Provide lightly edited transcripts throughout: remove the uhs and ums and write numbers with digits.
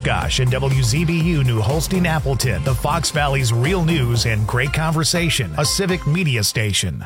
Oshkosh and WZBU New Holstein Appleton, the Fox Valley's real news and great conversation, a civic media station.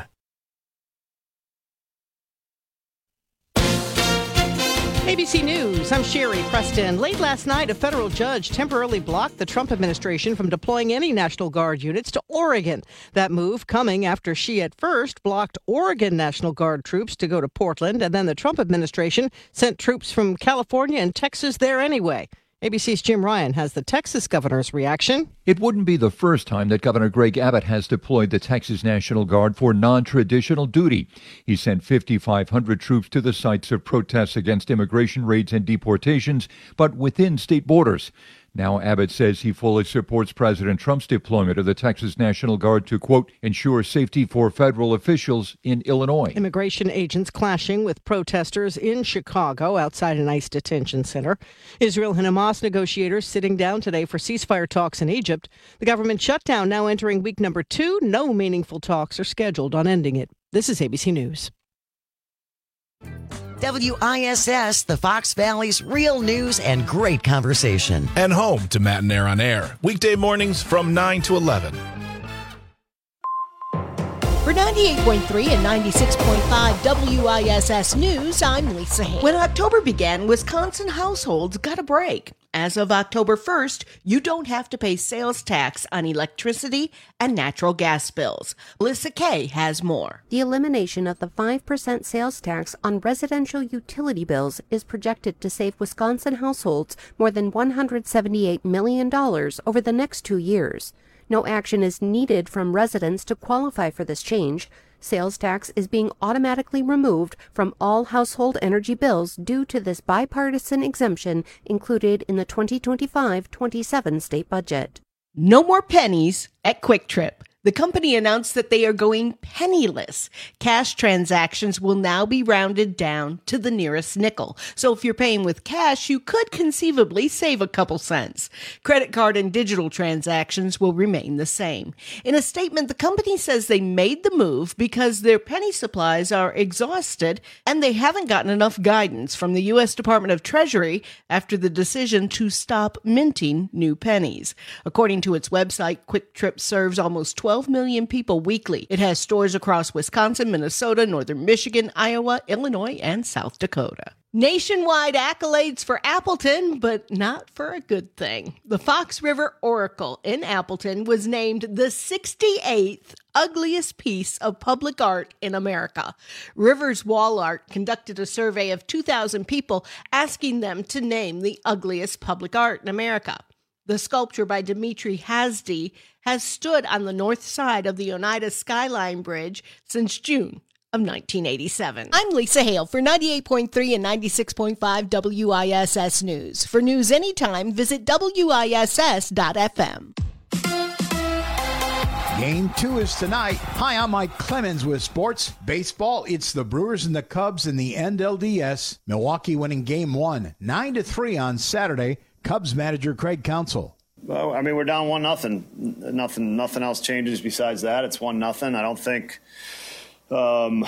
ABC News, I'm Sherry Preston. Late last night, a federal judge temporarily blocked the Trump administration from deploying any National Guard units to Oregon. That move coming after she at first blocked Oregon National Guard troops to go to Portland, and then the Trump administration sent troops from California and Texas there anyway. ABC's Jim Ryan has the Texas governor's reaction. It wouldn't be the first time that Governor Greg Abbott has deployed the Texas National Guard for non-traditional duty. He sent 5,500 troops to the sites of protests against immigration raids and deportations, but within state borders. Now Abbott says he fully supports President Trump's deployment of the Texas National Guard to, quote, ensure safety for federal officials in Illinois. Immigration agents clashing with protesters in Chicago outside an ICE detention center. Israel and Hamas negotiators sitting down today for ceasefire talks in Egypt. The government shutdown now entering week number 2. No meaningful talks are scheduled on ending it. This is ABC News. WISS, the Fox Valley's real news and great conversation. And home to Matt and Air on Air. Weekday mornings from 9 to 11. For 98.3 and 96.5 WISS News, I'm Lisa Hayes. When October began, Wisconsin households got a break. As of October 1st, you don't have to pay sales tax on electricity and natural gas bills. Melissa Kay has more. The elimination of the 5% sales tax on residential utility bills is projected to save Wisconsin households more than $178 million over the next 2 years. No action is needed from residents to qualify for this change. Sales tax is being automatically removed from all household energy bills due to this bipartisan exemption included in the 2025-27 state budget. No more pennies at Quick Trip. The company announced that they are going penniless. Cash transactions will now be rounded down to the nearest nickel. So if you're paying with cash, you could conceivably save a couple cents. Credit card and digital transactions will remain the same. In a statement, the company says they made the move because their penny supplies are exhausted and they haven't gotten enough guidance from the U.S. Department of Treasury after the decision to stop minting new pennies. According to its website, Quick Trip serves almost 12 million people weekly. It has stores across Wisconsin, Minnesota, northern Michigan, Iowa, Illinois, and South Dakota. Nationwide accolades for Appleton, but not for a good thing. The Fox River Oracle in Appleton was named the 68th ugliest piece of public art in America. Rivers Wall Art conducted a survey of 2,000 people asking them to name the ugliest public art in America. The sculpture by Dimitri Hasdi has stood on the north side of the Oneida Skyline Bridge since June of 1987. I'm Lisa Hale for 98.3 and 96.5 WISS News. For news anytime, visit WISS.FM. Game 2 is tonight. Hi, I'm Mike Clemens with sports. Baseball, it's the Brewers and the Cubs in the NLDS. Milwaukee winning Game 1, 9-3 on Saturday. Cubs manager Craig Counsell. Well, I mean, we're down 1-0. Nothing else changes besides that. It's 1-0. I don't think, I'm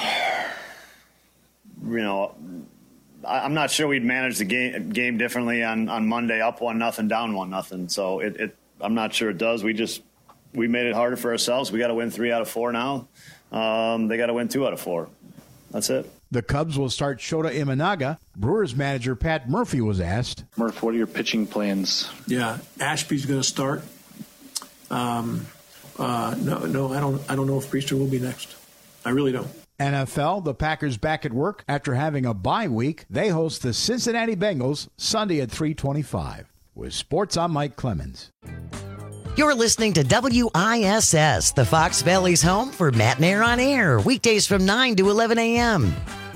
not sure we'd manage the game differently on Monday, up 1-0, down 1-0. So I'm not sure it does. We made it harder for ourselves. We got to win 3 out of 4 now. They got to win 2 out of 4. That's it. The Cubs will start Shota Imanaga. Brewers manager Pat Murphy was asked. Murph, what are your pitching plans? Yeah, Ashby's going to start. No, I don't know if Priester will be next. I really don't. NFL, the Packers back at work after having a bye week. They host the Cincinnati Bengals Sunday at 3:25. With sports, I'm Mike Clemens. You're listening to WISS, the Fox Valley's home for Matt and Air on Air, weekdays from 9 to 11 a.m.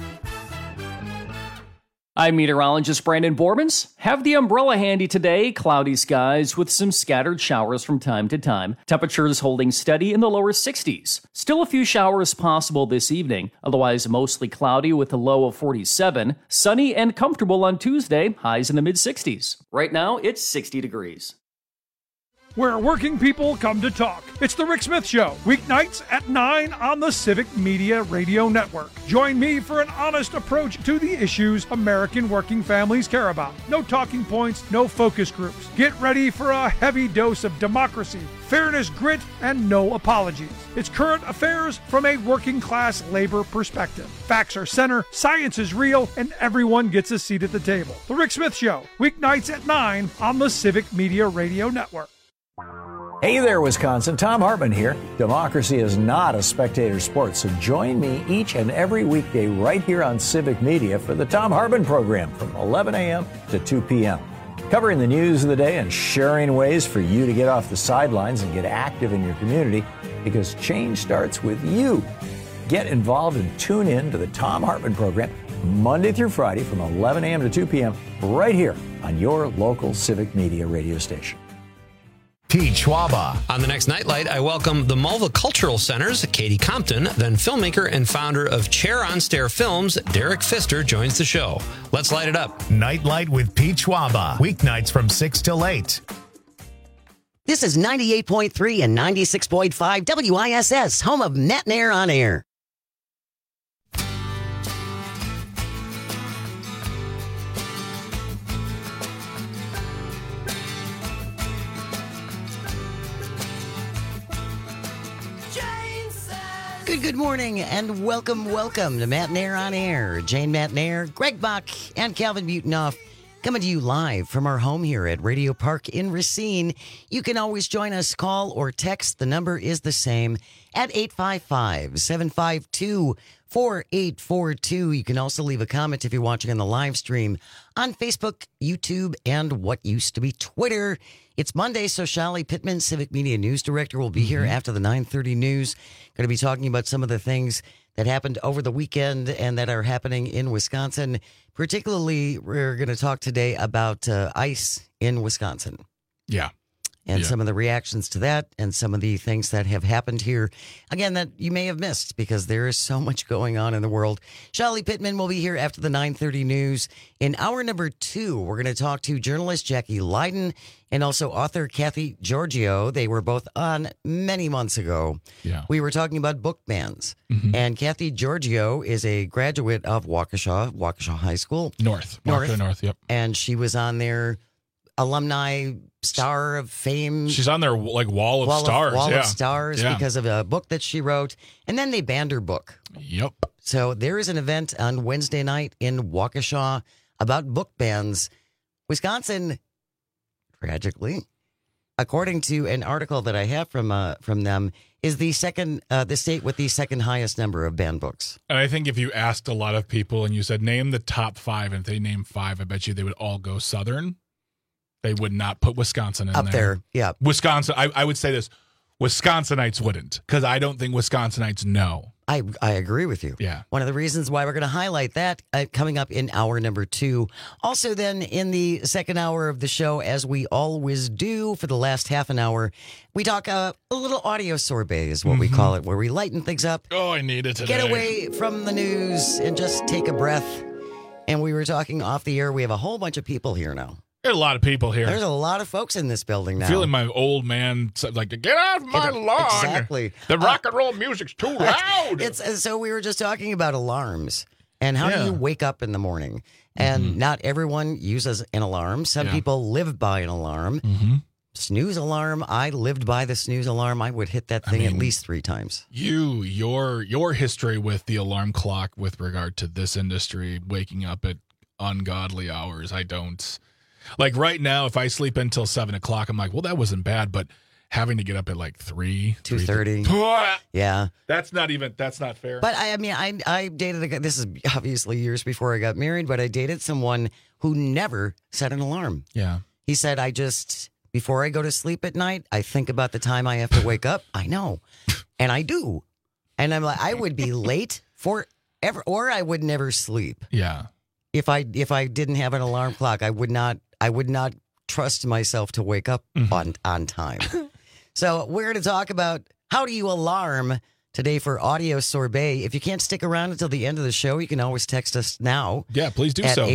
I'm meteorologist Brandon Bormans. Have the umbrella handy today. Cloudy skies with some scattered showers from time to time. Temperatures holding steady in the lower 60s. Still a few showers possible this evening. Otherwise mostly cloudy with a low of 47. Sunny and comfortable on Tuesday. Highs in the mid-60s. Right now, it's 60 degrees. where working people come to talk. It's The Rick Smith Show, weeknights at 9 on the Civic Media Radio Network. Join me for an honest approach to the issues American working families care about. No talking points, no focus groups. Get ready for a heavy dose of democracy, fairness, grit, and no apologies. It's current affairs from a working class labor perspective. Facts are center, science is real, and everyone gets a seat at the table. The Rick Smith Show, weeknights at 9 on the Civic Media Radio Network. Hey there, Wisconsin. Tom Hartman here. Democracy is not a spectator sport, so join me each and every weekday right here on Civic Media for the Tom Hartman program from 11 a.m. to 2 p.m. Covering the news of the day and sharing ways for you to get off the sidelines and get active in your community, because change starts with you. Get involved and tune in to the Tom Hartman program Monday through Friday from 11 a.m. to 2 p.m. right here on your local Civic Media radio station. Pete Schwaba. On the next Nightlight, I welcome the Mulva Cultural Center's Katie Compton, then filmmaker and founder of Chair on Stair Films, Derek Pfister, joins the show. Let's light it up. Nightlight with Pete Schwaba. Weeknights from 6 till 8. This is 98.3 and 96.5 WISS, home of Matt and Air on Air. Good morning and welcome to Matt and Air on Air. Jane Matt and Air, Greg Bach, and Calvin Butonoff coming to you live from our home here at Radio Park in Racine. You can always join us, call or text. The number is the same at 855-752-4842. You can also leave a comment if you're watching on the live stream on Facebook, YouTube, and what used to be Twitter. It's Monday, so Shally Pittman, Civic Media News Director, will be here after the 9:30 news. Going to be talking about some of the things that happened over the weekend and that are happening in Wisconsin. Particularly, we're going to talk today about ice in Wisconsin. Yeah. And some of the reactions to that and some of the things that have happened here, again, that you may have missed because there is so much going on in the world. Shally Pittman will be here after the 9:30 news. In hour number 2, we're going to talk to journalist Jackie Leiden and also author Kathy Giorgio. They were both on many months ago. Yeah. We were talking about book bans. And Kathy Giorgio is a graduate of Waukesha High School. Waukesha North, yep. And she was on their alumni star of fame. She's on their wall of stars. Wall of stars because of a book that she wrote. And then they banned her book. Yep. So there is an event on Wednesday night in Waukesha about book bans. Wisconsin, tragically, according to an article that I have from them, is the state with the second highest number of banned books. And I think if you asked a lot of people and you said, name the top 5, and if they name 5, I bet you they would all go Southern. They would not put Wisconsin in up there. Yeah. Wisconsin, I would say this, Wisconsinites wouldn't, because I don't think Wisconsinites know. I agree with you. Yeah. One of the reasons why we're going to highlight that coming up in hour number 2. Also then in the second hour of the show, as we always do for the last half an hour, we talk a little audio sorbet is what we call it, where we lighten things up. Oh, I need it today. Get away from the news and just take a breath. And we were talking off the air. We have a whole bunch of people here now. There's a lot of people here. There's a lot of folks in this building now. Feeling my old man, like, get off my lawn. Exactly. The rock and roll music's too loud. So we were just talking about alarms and how do you wake up in the morning? And not everyone uses an alarm. Some people live by an alarm. Snooze alarm. I lived by the snooze alarm. I would hit that thing at least 3 times. Your history with the alarm clock with regard to this industry, waking up at ungodly hours, I don't... Like right now, if I sleep until 7 o'clock, I'm like, well, that wasn't bad, but having to get up at like 2:30. Yeah. That's not fair. But I dated a guy, this is obviously years before I got married, but I dated someone who never set an alarm. Yeah. He said, before I go to sleep at night, I think about the time I have to wake up. I know. And I do. And I'm like, I would be late forever, or I would never sleep. Yeah. If I didn't have an alarm clock, I would not trust myself to wake up on time. So we're going to talk about how do you alarm today for Audio Sorbet. If you can't stick around until the end of the show, you can always text us now. Yeah, please do at so.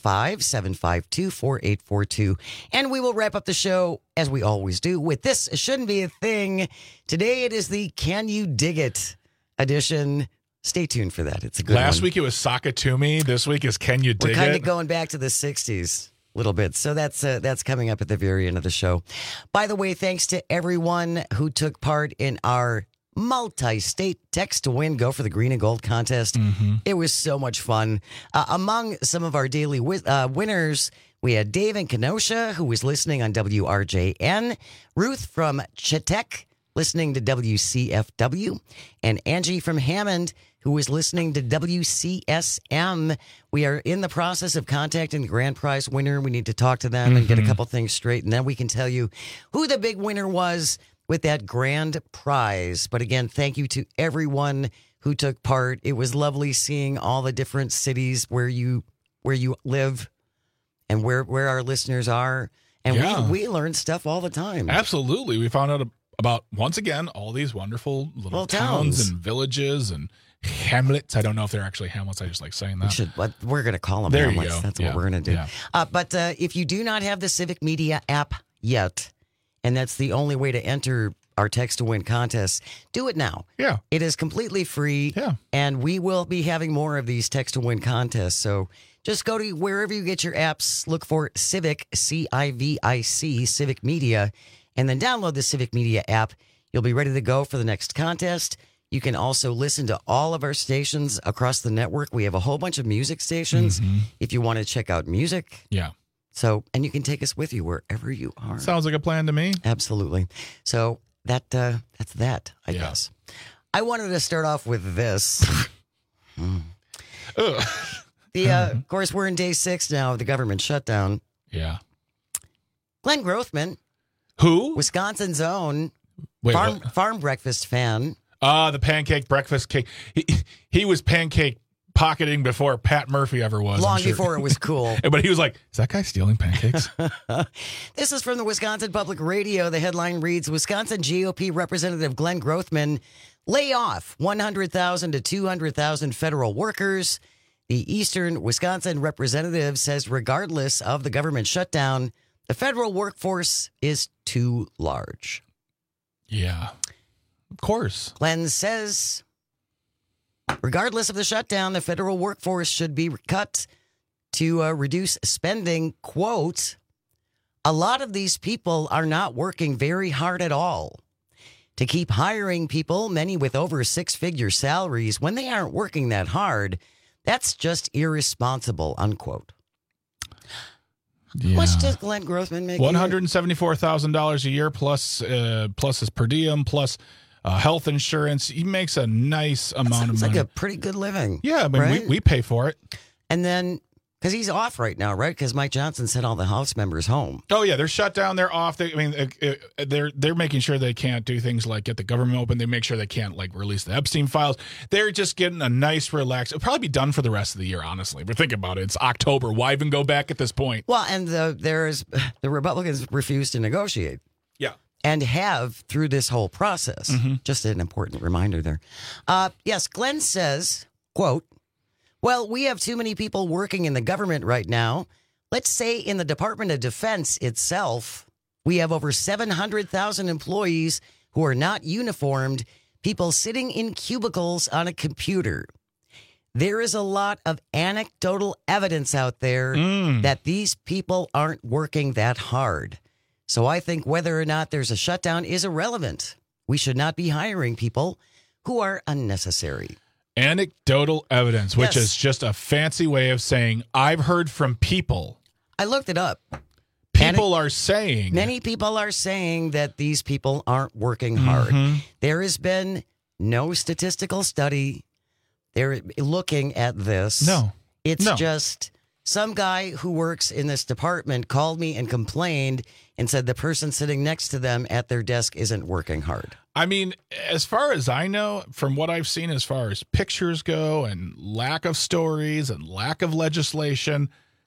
855-752-4842. And we will wrap up the show, as we always do, with This Shouldn't Be a Thing. Today it is the Can You Dig It edition. Stay tuned for that. It's a good Last one. week it was Sakatumi. This week is Can You Dig It? We're kind of going back to the 60s. Little bit. So that's coming up at the very end of the show. By the way, thanks to everyone who took part in our multi-state text to win Go for the Green and Gold contest. It was so much fun. Among some of our daily winners, we had Dave in Kenosha, who was listening on WRJN, Ruth from Chetek, listening to WCFW, and Angie from Hammond, who was listening to WCSM. We are in the process of contacting the grand prize winner. We need to talk to them and get a couple things straight, and then we can tell you who the big winner was with that grand prize. But again, thank you to everyone who took part. It was lovely seeing all the different cities where you live and where our listeners are. And we learn stuff all the time. Absolutely. We found out about, once again, all these wonderful little towns and villages and hamlets. I don't know if they're actually hamlets. I just like saying that. We're going to call them there hamlets. You go. That's what we're going to do. Yeah. But if you do not have the Civic Media app yet, and that's the only way to enter our text to win contest, do it now. Yeah. It is completely free. Yeah. And we will be having more of these text to win contests. So just go to wherever you get your apps, look for Civic, CIVIC, Civic Media, and then download the Civic Media app. You'll be ready to go for the next contest. You can also listen to all of our stations across the network. We have a whole bunch of music stations if you want to check out music. Yeah. So, and you can take us with you wherever you are. Sounds like a plan to me. Absolutely. So that's that, I guess. I wanted to start off with this. Of course, we're in day 6 now of the government shutdown. Yeah. Glenn Grothman. Who? Wisconsin's own Wait, farm breakfast fan. The pancake breakfast cake. He was pancake pocketing before Pat Murphy ever was. Long before it was cool. But he was like, is that guy stealing pancakes? This is from the Wisconsin Public Radio. The headline reads, Wisconsin GOP Representative Glenn Grothman lay off 100,000 to 200,000 federal workers. The Eastern Wisconsin representative says regardless of the government shutdown, the federal workforce is too large. Yeah. Of course. Glenn says, regardless of the shutdown, the federal workforce should be cut to reduce spending. Quote, a lot of these people are not working very hard at all. To keep hiring people, many with over 6-figure salaries, when they aren't working that hard, that's just irresponsible, unquote. Yeah. How much does Glenn Grothman make? $174,000 a year plus his per diem plus health insurance. He makes a nice amount of money. Like a pretty good living. Yeah, I mean, right? we pay for it. And then, because he's off right now, right? Because Mike Johnson sent all the House members home. Oh yeah, they're shut down. They're off. They're making sure they can't do things like get the government open. They make sure they can't like release the Epstein files. They're just getting a nice relax. It'll probably be done for the rest of the year, honestly. But think about it. It's October. Why even go back at this point? Well, and the Republicans refuse to negotiate. Yeah. And have through this whole process. Just an important reminder there. Yes, Glenn says, quote, well, we have too many people working in the government right now. Let's say in the Department of Defense itself, we have over 700,000 employees who are not uniformed, people sitting in cubicles on a computer. There is a lot of anecdotal evidence out there that these people aren't working that hard. So I think whether or not there's a shutdown is irrelevant. We should not be hiring people who are unnecessary. Anecdotal evidence, which is just a fancy way of saying I've heard from people. I looked it up. People are saying. Many people are saying that these people aren't working hard. There has been no statistical study. They're looking at this. No. It's just some guy who works in this department called me and complained and said the person sitting next to them at their desk isn't working hard. I mean, as far as I know, from what I've seen as far as pictures go and lack of stories and lack of legislation,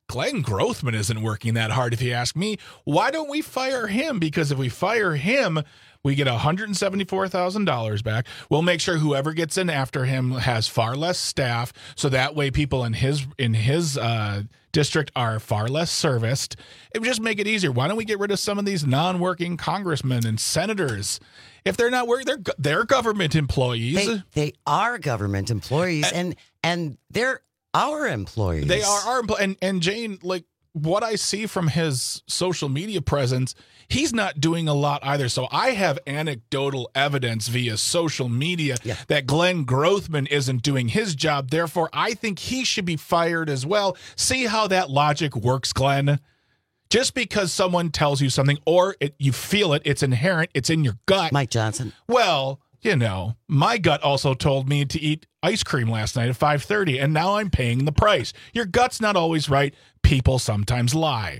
Glenn Grothman isn't working that hard, if you ask me. Why don't we fire him? Because if we fire him, we get $174,000 back. We'll make sure whoever gets in after him has far less staff, so that way people in his district are far less serviced. It would just make it easier. Why don't we get rid of some of these non-working congressmen and senators? If they're not working, they're government employees. They are government employees, and they're our employees. They are our employees. And Jane, like, what I see from his social media presence, he's not doing a lot either. So I have anecdotal evidence via social media that Glenn Grothman isn't doing his job. Therefore, I think he should be fired as well. See how that logic works, Glenn? Just because someone tells you something or you feel it, it's inherent, it's in your gut. Mike Johnson. Well, you know, my gut also told me to eat ice cream last night at 5:30, and now I'm paying the price. Your gut's not always right. People sometimes lie.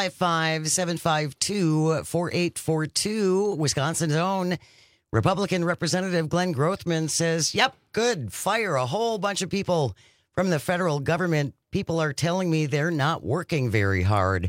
855-752-4842. Wisconsin's own Republican Representative Glenn Grothman says, yep, good. Fire a whole bunch of people from the federal government. People are telling me they're not working very hard.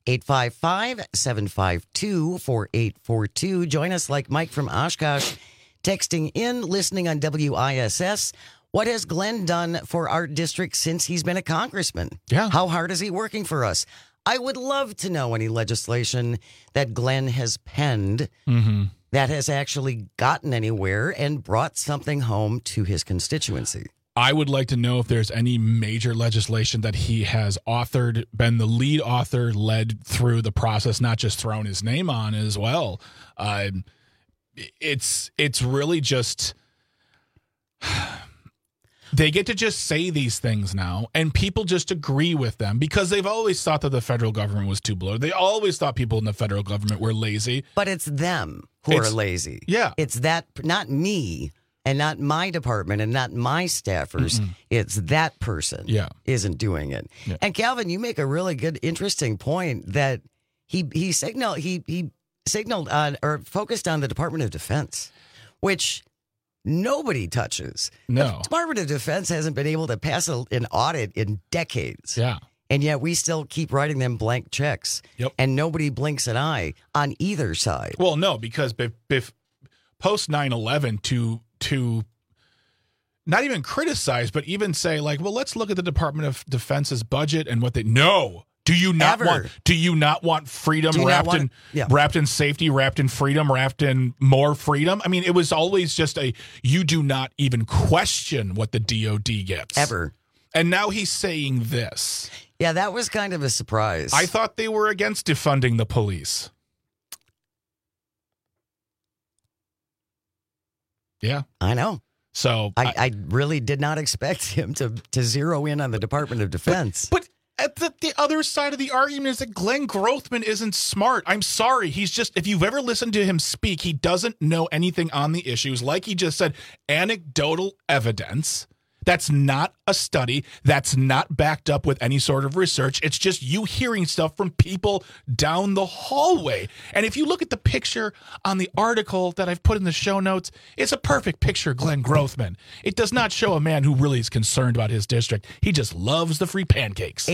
855-752-4842. Join us like Mike from Oshkosh, texting in, listening on WISS. What has Glenn done for our district since he's been a congressman? Yeah. How hard is he working for us? I would love to know any legislation that Glenn has penned that has actually gotten anywhere and brought something home to his constituency. I would like to know if there's any major legislation that he has authored, been the lead author, led through the process, not just thrown his name on as well. It's really just they get to just say these things now, and people just agree with them because they've always thought that the federal government was too bloated. They always thought people in the federal government were lazy. But it's them who are lazy. Yeah. It's that, not me. And not my department and not my staffers. It's that person isn't doing it. Yeah. And Calvin, you make a really good, interesting point that he signaled on or focused on the Department of Defense, which nobody touches. No. The Department of Defense hasn't been able to pass an audit in decades. Yeah. And yet we still keep writing them blank checks. Yep. And nobody blinks an eye on either side. Well, no, because post 9/11 to not even criticize, but even say like, well, let's look at the Department of Defense's budget and what they know. Do you not want freedom wrapped in safety, wrapped in freedom, wrapped in more freedom? I mean, it was always just you do not even question what the DOD gets. Ever. And now he's saying this. Yeah, that was kind of a surprise. I thought they were against defunding the police. Yeah. I know. So I really did not expect him to zero in on the Department of Defense. But at the other side of the argument is that Glenn Grothman isn't smart. I'm sorry. He's just, if you've ever listened to him speak, he doesn't know anything on the issues. Like he just said, anecdotal evidence. That's not a study. That's not backed up with any sort of research. It's just you hearing stuff from people down the hallway. And if you look at the picture on the article that I've put in the show notes, it's a perfect picture of Glenn Grothman. It does not show a man who really is concerned about his district. He just loves the free pancakes.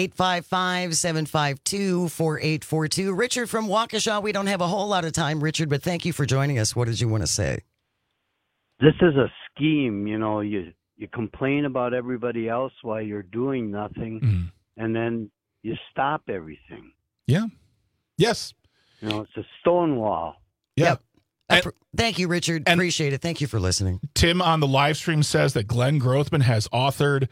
855-752-4842. Richard from Waukesha. We don't have a whole lot of time, Richard, but thank you for joining us. What did you want to say? This is a scheme. You know, you complain about everybody else while you're doing nothing, and then you stop everything. Yeah. Yes. You know, it's a stone-wall. Yeah. Yep. Thank you, Richard. Appreciate it. Thank you for listening. Tim on the live stream says that Glenn Grothman has authored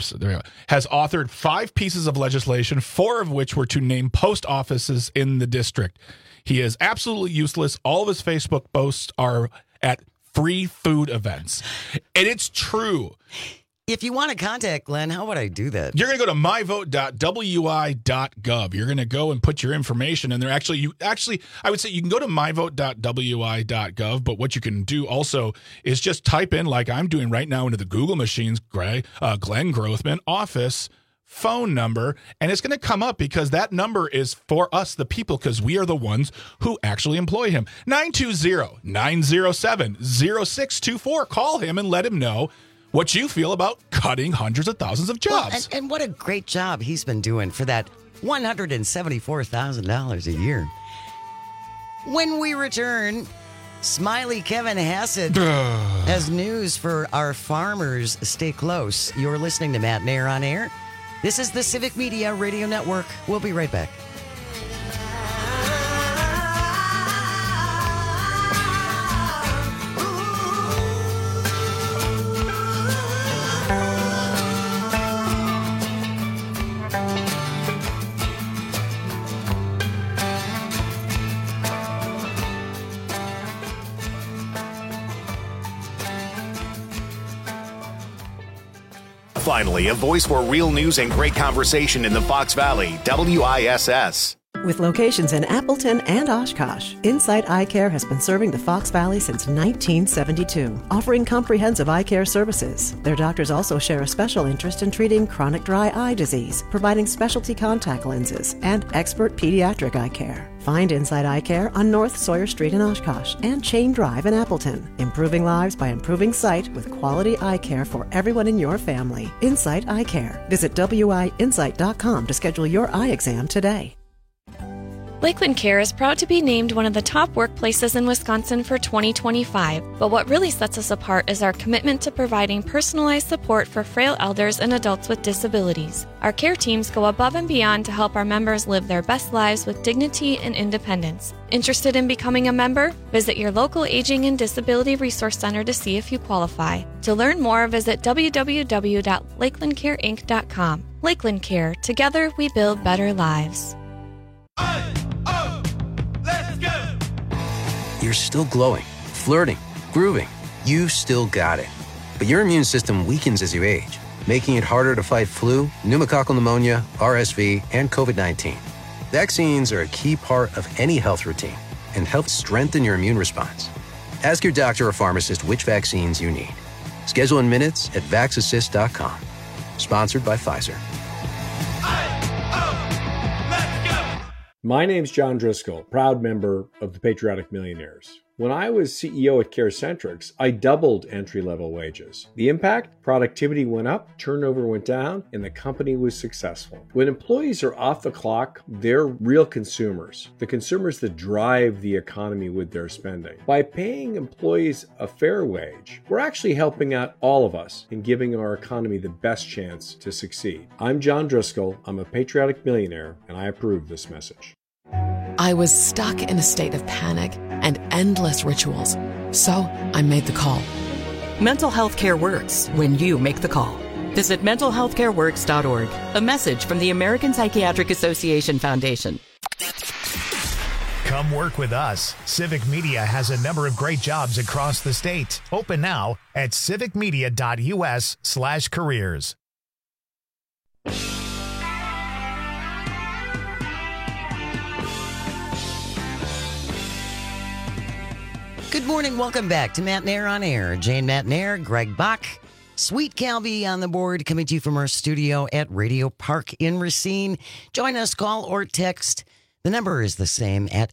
5 pieces of legislation, 4 of which were to name post offices in the district. He is absolutely useless. All of his Facebook posts are at free food events. And it's true. If you want to contact Glenn, how would I do that? You're going to go to myvote.wi.gov. You're going to go and put your information in there. I would say you can go to myvote.wi.gov, but what you can do also is just type in, like I'm doing right now into the Google machines, Glenn Grothman office phone number, and it's going to come up because that number is for us, the people, because we are the ones who actually employ him. 920-907-0624. Call him and let him know what you feel about cutting hundreds of thousands of jobs. Well, and what a great job he's been doing for that $174,000 a year. When we return, Smiley Kevin Hassett has news for our farmers. Stay close. You're listening to Matt Nair on Air. This is the Civic Media Radio Network. We'll be right back. Finally, a voice for real news and great conversation in the Fox Valley, WISS. With locations in Appleton and Oshkosh, Insight Eye Care has been serving the Fox Valley since 1972, offering comprehensive eye care services. Their doctors also share a special interest in treating chronic dry eye disease, providing specialty contact lenses, and expert pediatric eye care. Find Insight Eye Care on North Sawyer Street in Oshkosh and Chain Drive in Appleton. Improving lives by improving sight with quality eye care for everyone in your family. Insight Eye Care. Visit WIinsight.com to schedule your eye exam today. Lakeland Care is proud to be named one of the top workplaces in Wisconsin for 2025, but what really sets us apart is our commitment to providing personalized support for frail elders and adults with disabilities. Our care teams go above and beyond to help our members live their best lives with dignity and independence. Interested in becoming a member? Visit your local Aging and Disability Resource Center to see if you qualify. To learn more, visit www.lakelandcareinc.com. Lakeland Care. Together, we build better lives. You're still glowing, flirting, grooving. You still got it. But your immune system weakens as you age, making it harder to fight flu, pneumococcal pneumonia, RSV, and COVID-19. Vaccines are a key part of any health routine and help strengthen your immune response. Ask your doctor or pharmacist which vaccines you need. Schedule in minutes at VaxAssist.com. Sponsored by Pfizer. My name's John Driscoll, proud member of the Patriotic Millionaires. When I was CEO at CareCentrix, I doubled entry-level wages. The impact? Productivity went up, turnover went down, and the company was successful. When employees are off the clock, they're real consumers, the consumers that drive the economy with their spending. By paying employees a fair wage, we're actually helping out all of us in giving our economy the best chance to succeed. I'm John Driscoll, I'm a Patriotic Millionaire, and I approve this message. I was stuck in a state of panic and endless rituals, so I made the call. Mental health care works when you make the call. Visit mentalhealthcareworks.org. A message from the American Psychiatric Association Foundation. Come work with us. Civic Media has a number of great jobs across the state. Open now at civicmedia.us/careers. Good morning. Welcome back to Matt Nair on Air. Jane Matt Nair, Greg Bach, Sweet Calby on the board, coming to you from our studio at Radio Park in Racine. Join us, call or text. The number is the same at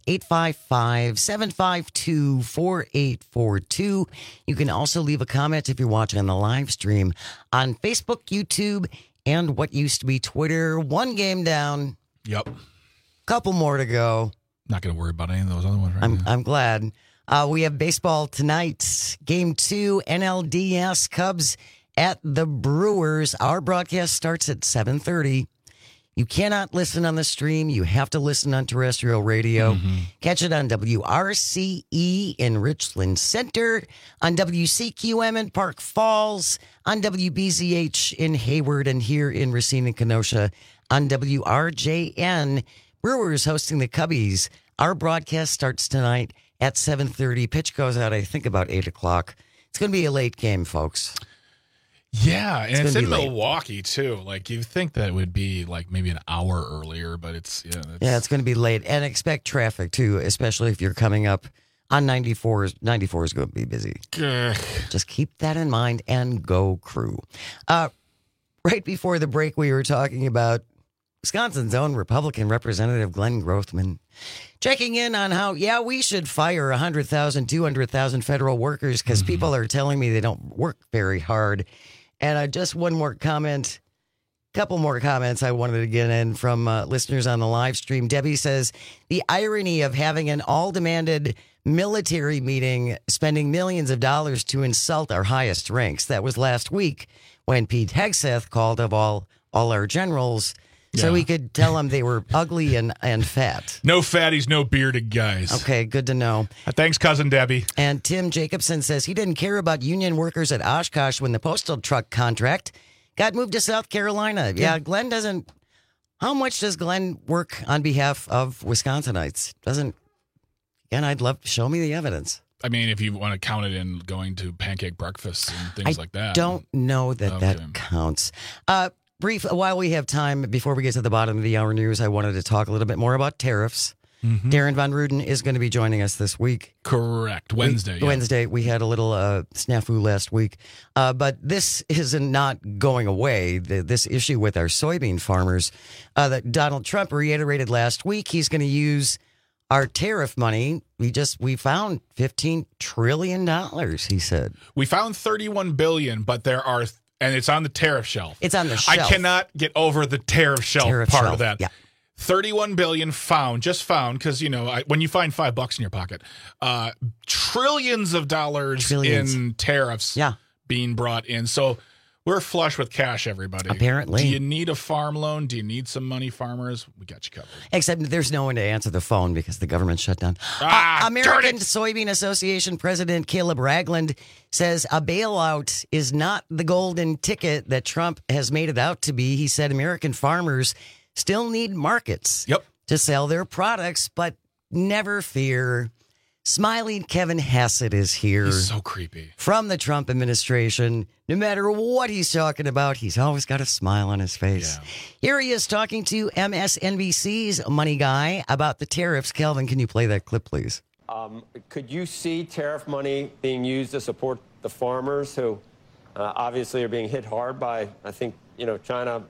855-752-4842. You can also leave a comment if you're watching on the live stream on Facebook, YouTube, and what used to be Twitter. One game down. Yep. Couple more to go. Not going to worry about any of those other ones right now. I'm glad. We have baseball tonight. Game 2, NLDS Cubs at the Brewers. Our broadcast starts at 7:30. You cannot listen on the stream. You have to listen on terrestrial radio. Catch it on WRCE in Richland Center, on WCQM in Park Falls, on WBZH in Hayward, and here in Racine and Kenosha on WRJN. Brewers hosting the Cubbies. Our broadcast starts tonight at 7:30. Pitch goes out, I think, about 8 o'clock. It's going to be a late game, folks. Yeah, and it's in Milwaukee, too. Like, you think that it would be, like, maybe an hour earlier, but it's it's going to be late. And expect traffic, too, especially if you're coming up on 94. 94 is going to be busy. Just keep that in mind and go Crew. Right before the break, we were talking about Wisconsin's own Republican Representative Glenn Grothman checking in on how, we should fire 100,000, 200,000 federal workers because people are telling me they don't work very hard. And just one more comment. Couple more comments I wanted to get in from listeners on the live stream. Debbie says, the irony of having an all-demanded military meeting, spending millions of dollars to insult our highest ranks. That was last week when Pete Hegseth called of all our generals so we could tell them they were ugly and fat. No fatties, no bearded guys. Okay, good to know. Thanks, Cousin Debbie. And Tim Jacobson says he didn't care about union workers at Oshkosh when the postal truck contract got moved to South Carolina. Yeah, Glenn doesn't. How much does Glenn work on behalf of Wisconsinites? Again, I'd love to show me the evidence. I mean, if you want to count it in going to pancake breakfasts and things like that. Don't know that counts. Brief, while we have time, before we get to the bottom of the hour news, I wanted to talk a little bit more about tariffs. Mm-hmm. Darren Von Ruden is going to be joining us this week. Correct. Wednesday. Wednesday. We had a little snafu last week. But this is not going away. This issue with our soybean farmers that Donald Trump reiterated last week, he's going to use our tariff money. We found $15 trillion, he said. We found $31 billion, but there are... And it's on the tariff shelf. It's on the shelf. I cannot get over the tariff shelf of that. Yeah. $31 billion found, because, when you find $5 in your pocket, trillions of dollars in tariffs being brought in. So we're flush with cash, everybody. Apparently. Do you need a farm loan? Do you need some money, farmers? We got you covered. Except there's no one to answer the phone because the government shut down. American Soybean Association President Caleb Ragland says a bailout is not the golden ticket that Trump has made it out to be. He said American farmers still need markets to sell their products, but never fear. Smiling Kevin Hassett is here. He's so creepy. From the Trump administration. No matter what he's talking about, he's always got a smile on his face. Yeah. Here he is talking to MSNBC's Money Guy about the tariffs. Kelvin, can you play that clip, please? Could you see tariff money being used to support the farmers who obviously are being hit hard by, I think, China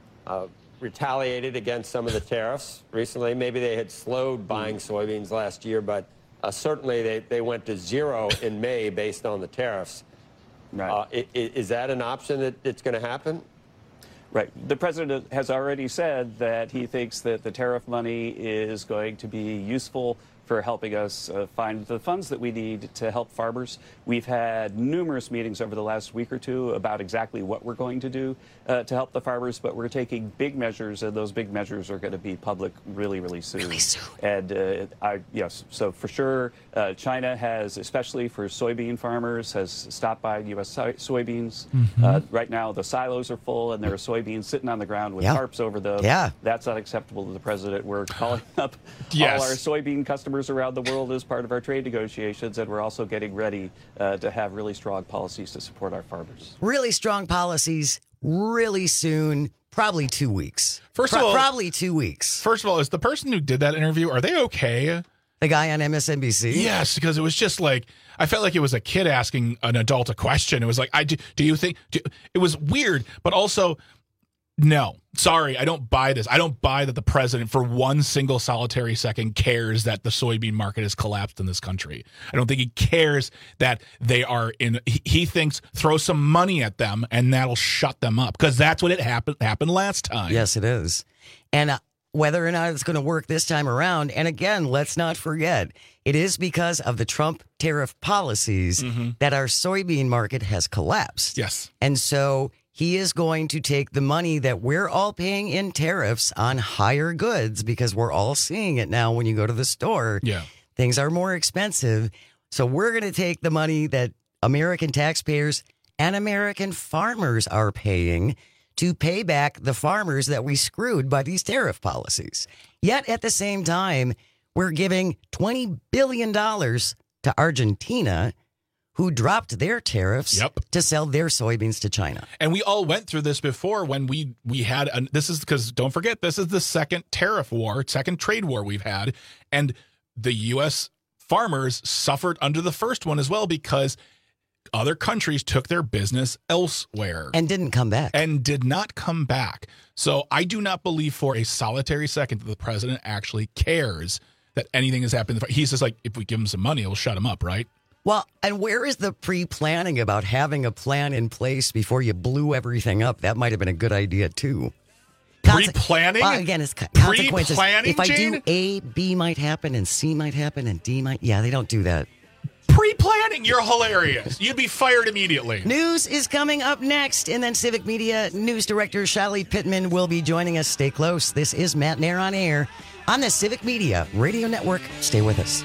retaliated against some of the tariffs recently. Maybe they had slowed buying soybeans last year, but certainly they went to zero in May based on the tariffs. Right. Is that an option that's going to happen? Right. The president has already said that he thinks that the tariff money is going to be useful for helping us find the funds that we need to help farmers. We've had numerous meetings over the last week or two about exactly what we're going to do to help the farmers, but we're taking big measures, and those big measures are going to be public really, really soon. Really soon. And yes, so for sure, China has, especially for soybean farmers, has stopped buying U.S. soybeans. Mm-hmm. Right now, the silos are full, and there are soybeans sitting on the ground with tarps over them. Yeah. That's not acceptable to the president. We're calling up all our soybean customers around the world as part of our trade negotiations, and we're also getting ready to have really strong policies to support our farmers. Really strong policies, really soon, probably 2 weeks. Probably 2 weeks. First of all, is the person who did that interview, are they okay? The guy on MSNBC? Yes, because it was just like, I felt like it was a kid asking an adult a question. It was like, do you think, it was weird, but also, no, sorry, I don't buy this. I don't buy that the president for one single solitary second cares that the soybean market has collapsed in this country. I don't think he cares that they are he thinks throw some money at them and that'll shut them up, because that's what happened last time. Yes, it is. And whether or not it's going to work this time around, and again, let's not forget, it is because of the Trump tariff policies that our soybean market has collapsed. Yes. And so he is going to take the money that we're all paying in tariffs on higher goods, because we're all seeing it now when you go to the store. Yeah. Things are more expensive. So we're going to take the money that American taxpayers and American farmers are paying to pay back the farmers that we screwed by these tariff policies. Yet at the same time, we're giving $20 billion to Argentina, who dropped their tariffs to sell their soybeans to China. And we all went through this before when we had, this is because, don't forget, this is the second tariff war, second trade war we've had. And the U.S. farmers suffered under the first one as well, because other countries took their business elsewhere. And didn't come back. And did not come back. So I do not believe for a solitary second that the president actually cares that anything has happened. He's just like, if we give him some money, it'll shut him up, right? Well, and where is the pre-planning about having a plan in place before you blew everything up? That might have been a good idea, too. Pre-planning? Well, again, it's consequences. Pre-planning, if I Jane? do A, B might happen, and C might happen, and D might... Yeah, they don't do that. Pre-planning? You're hilarious. You'd be fired immediately. News is coming up next, and then Civic Media News Director Shelly Pittman will be joining us. Stay close. This is Matt Nair on Air on the Civic Media Radio Network. Stay with us.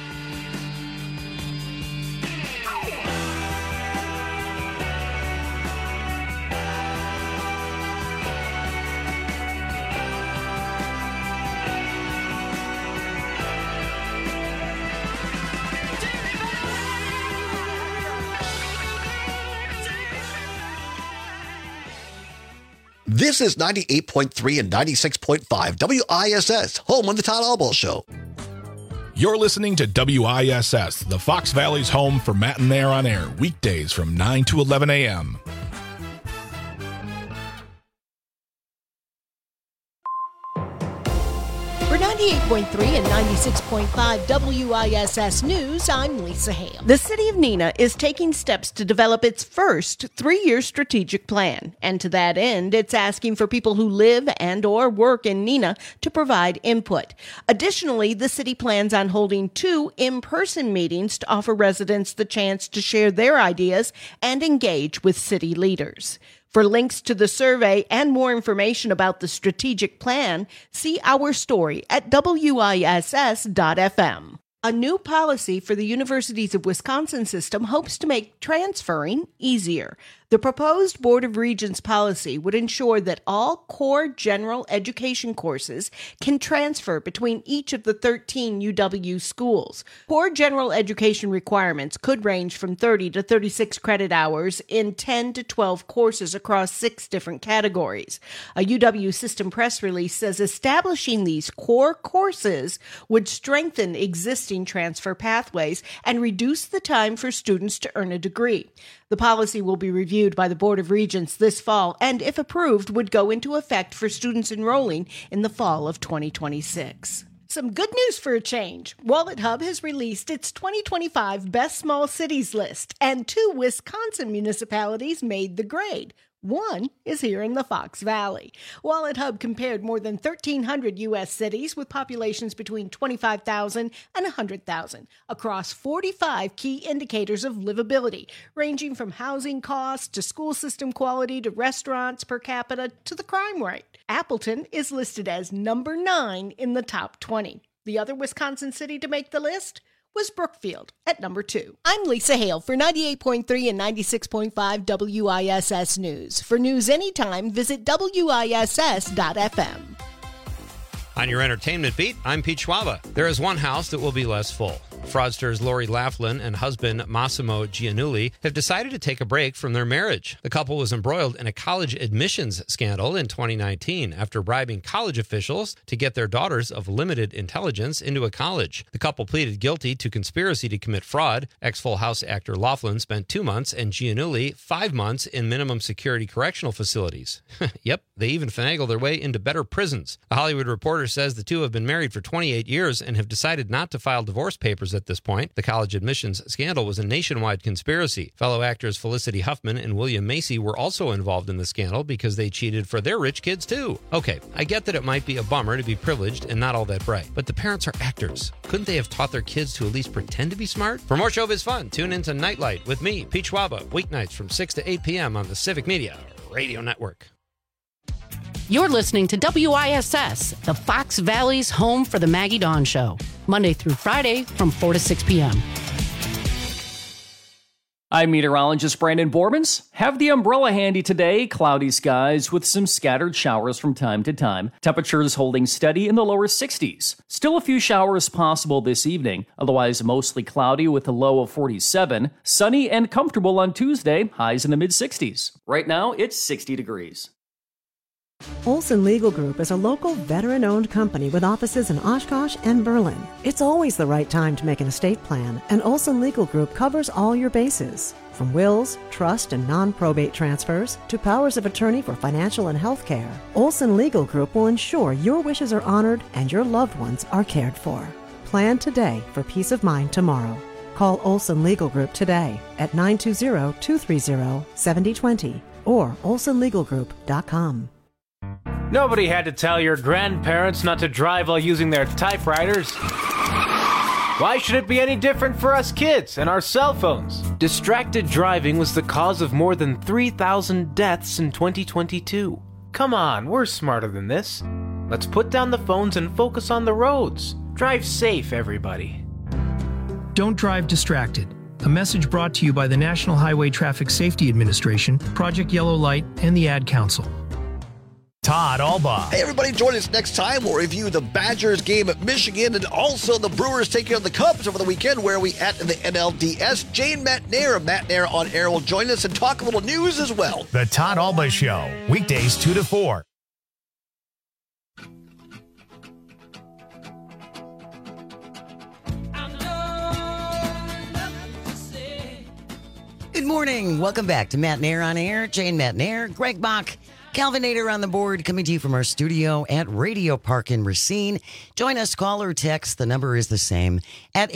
This is 98.3 and 96.5 WISS, home of the Todd Albaugh Show. You're listening to WISS, the Fox Valley's home for Matt and Nair on Air, weekdays from 9 to 11 a.m. For 98.3 and 96.5 WISS News, I'm Lisa Hale. The City of Neenah is taking steps to develop its first 3-year strategic plan. And to that end, it's asking for people who live and or work in Neenah to provide input. Additionally, the city plans on holding 2 in-person meetings to offer residents the chance to share their ideas and engage with city leaders. For links to the survey and more information about the strategic plan, see our story at WISS.FM. A new policy for the Universities of Wisconsin system hopes to make transferring easier. The proposed Board of Regents policy would ensure that all core general education courses can transfer between each of the 13 UW schools. Core general education requirements could range from 30 to 36 credit hours in 10 to 12 courses across 6 different categories. A UW system press release says establishing these core courses would strengthen existing transfer pathways and reduce the time for students to earn a degree. The policy will be reviewed by the Board of Regents this fall and, if approved, would go into effect for students enrolling in the fall of 2026. Some good news for a change. WalletHub has released its 2025 Best Small Cities list, and 2 Wisconsin municipalities made the grade. One is here in the Fox Valley. WalletHub compared more than 1,300 U.S. cities with populations between 25,000 and 100,000 across 45 key indicators of livability, ranging from housing costs to school system quality to restaurants per capita to the crime rate. Appleton is listed as number 9 in the top 20. The other Wisconsin city to make the list was Brookfield at number 2. I'm Lisa Hale for 98.3 and 96.5 WISS News. For news anytime, visit WISS.FM. On your entertainment beat, I'm Pete Schwaba. There is one house that will be less full. Fraudsters Lori Laughlin and husband Massimo Giannulli have decided to take a break from their marriage. The couple was embroiled in a college admissions scandal in 2019 after bribing college officials to get their daughters of limited intelligence into a college. The couple pleaded guilty to conspiracy to commit fraud. Ex-Full House actor Laughlin spent 2 months and Giannulli 5 months in minimum security correctional facilities. Yep, they even finagled their way into better prisons. The Hollywood Reporter says the two have been married for 28 years and have decided not to file divorce papers at this point. The college admissions scandal was a nationwide conspiracy. Fellow actors Felicity Huffman and William Macy were also involved in the scandal because they cheated for their rich kids too. Okay, I get that it might be a bummer to be privileged and not all that bright, but the parents are actors. Couldn't they have taught their kids to at least pretend to be smart? For more showbiz fun, tune into Nightlight with me, Pete Schwaba, weeknights from 6 to 8 p.m. on the Civic Media Radio Network. You're listening to WISS, the Fox Valley's home for the Maggie Dawn Show, Monday through Friday from 4 to 6 p.m. I'm meteorologist Brandon Bormans. Have the umbrella handy today. Cloudy skies with some scattered showers from time to time. Temperatures holding steady in the lower 60s. Still a few showers possible this evening. Otherwise mostly cloudy with a low of 47. Sunny and comfortable on Tuesday. Highs in the mid-60s. Right now, it's 60 degrees. Olson Legal Group is a local veteran-owned company with offices in Oshkosh and Berlin. It's always the right time to make an estate plan, and Olson Legal Group covers all your bases. From wills, trust, and non-probate transfers to powers of attorney for financial and health care, Olson Legal Group will ensure your wishes are honored and your loved ones are cared for. Plan today for peace of mind tomorrow. Call Olson Legal Group today at 920-230-7020 or olsonlegalgroup.com. Nobody had to tell your grandparents not to drive while using their typewriters. Why should it be any different for us kids and our cell phones? Distracted driving was the cause of more than 3,000 deaths in 2022. Come on, we're smarter than this. Let's put down the phones and focus on the roads. Drive safe, everybody. Don't drive distracted. A message brought to you by the National Highway Traffic Safety Administration, Project Yellow Light, and the Ad Council. Todd Alba. Hey, everybody, join us next time. We'll review the Badgers game at Michigan and also the Brewers taking on the Cubs over the weekend. Where are we at in the NLDS? Jane Matnair of Matnair on Air will join us and talk a little news as well. The Todd Alba Show, weekdays 2 to 4. Good morning. Welcome back to Matnair on Air. Jane Matnair, Greg Bach, Calvin Nader on the board, coming to you from our studio at Radio Park in Racine. Join us, call or text. The number is the same at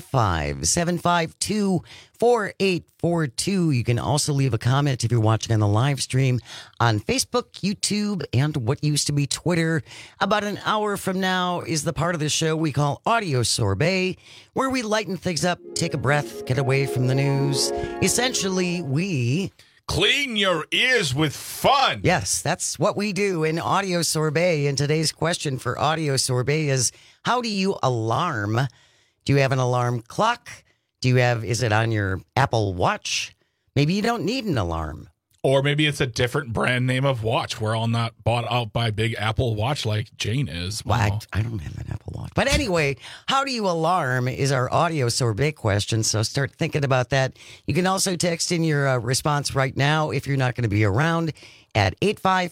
855-752-4842. You can also leave a comment if you're watching on the live stream on Facebook, YouTube, and what used to be Twitter. About an hour from now is the part of the show we call Audio Sorbet, where we lighten things up, take a breath, get away from the news. Essentially, we clean your ears with fun. Yes, that's what we do in Audio Sorbet. And today's question for Audio Sorbet is, how do you alarm? Do you have an alarm clock? Is it on your Apple Watch? Maybe you don't need an alarm. Or maybe it's a different brand name of watch. We're all not bought out by big Apple Watch like Jane is. Well, I don't have an Apple Watch. But anyway, how do you alarm is our Audio Sorbet question. So start thinking about that. You can also text in your response right now if you're not going to be around at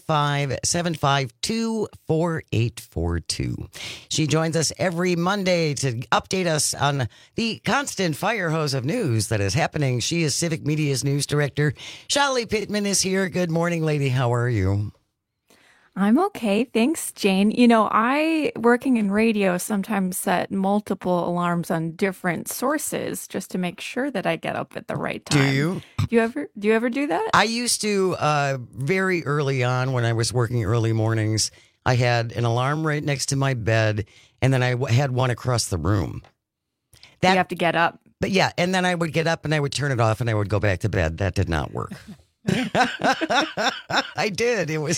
855-752-4842. She joins us every Monday to update us on the constant fire hose of news that is happening. She is Civic Media's news director. Shelly Pittman is here. Good morning, lady. How are you? I'm okay. Thanks, Jane. You know, I, working in radio, sometimes set multiple alarms on different sources just to make sure that I get up at the right time. Do you? Do you ever do that? I used to very early on when I was working early mornings. I had an alarm right next to my bed, and then I had one across the room. You have to get up. But yeah, and then I would get up and I would turn it off and I would go back to bed. That did not work. I did. That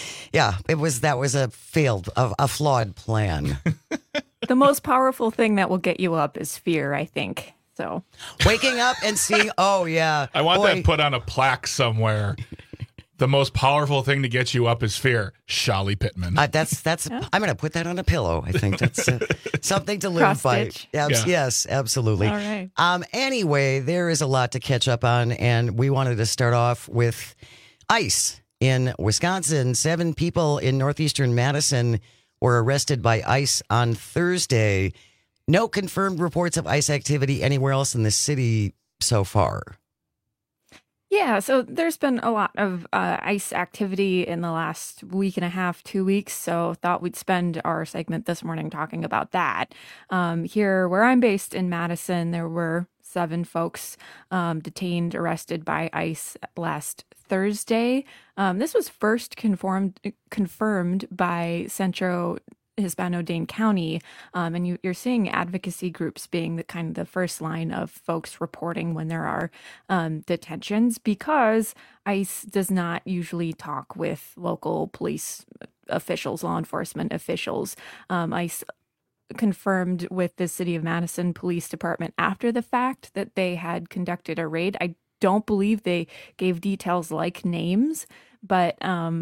was a flawed plan. The most powerful thing that will get you up is fear, I think. So waking up and seeing, oh yeah. I want that put on a plaque somewhere. The most powerful thing to get you up is fear. Shelly Pittman. That's. Yeah. I'm going to put that on a pillow. I think that's something to live by. Yes, absolutely. All right. Anyway, there is a lot to catch up on, and we wanted to start off with ICE in Wisconsin. 7 people in northeastern Madison were arrested by ICE on Thursday. No confirmed reports of ICE activity anywhere else in the city so far. Yeah, so there's been a lot of ICE activity in the last week and a half, 2 weeks, so thought we'd spend our segment this morning talking about that. Here, where I'm based in Madison, there were 7 folks detained, arrested by ICE last Thursday. This was first confirmed by Centro Hispano-Dane County, and you're seeing advocacy groups being the first line of folks reporting when there are detentions, because ICE does not usually talk with local police officials, law enforcement officials. ICE confirmed with the City of Madison Police Department after the fact that they had conducted a raid. I don't believe they gave details like names, but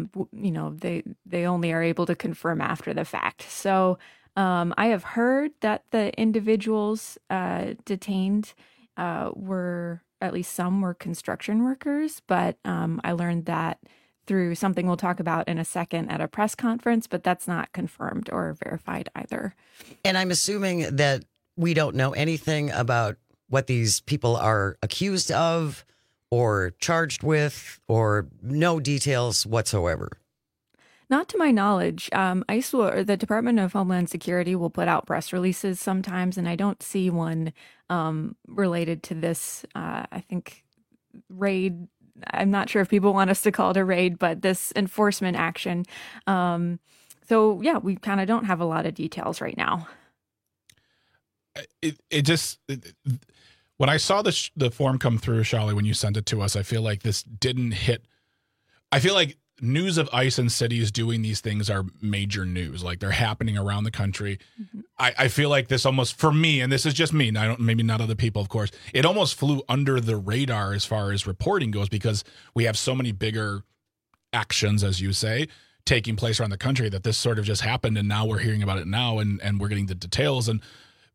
they only are able to confirm after the fact. So I have heard that the individuals detained were, at least some were construction workers, but I learned that through something we'll talk about in a second at a press conference, but that's not confirmed or verified either. And I'm assuming that we don't know anything about what these people are accused of or charged with, or no details whatsoever. Not to my knowledge. ICE or the Department of Homeland Security will put out press releases sometimes, and I don't see one related to this. I think raid. I'm not sure if people want us to call it a raid, but this enforcement action. So yeah, we kind of don't have a lot of details right now. When I saw the form come through, Shali, when you sent it to us, I feel like this didn't hit. I feel like news of ICE and cities doing these things are major news. Like they're happening around the country. Mm-hmm. I feel like this almost, for me, and this is just me, maybe not other people, of course, it almost flew under the radar as far as reporting goes because we have so many bigger actions, as you say, taking place around the country that this sort of just happened. And now we're hearing about it now and we're getting the details. And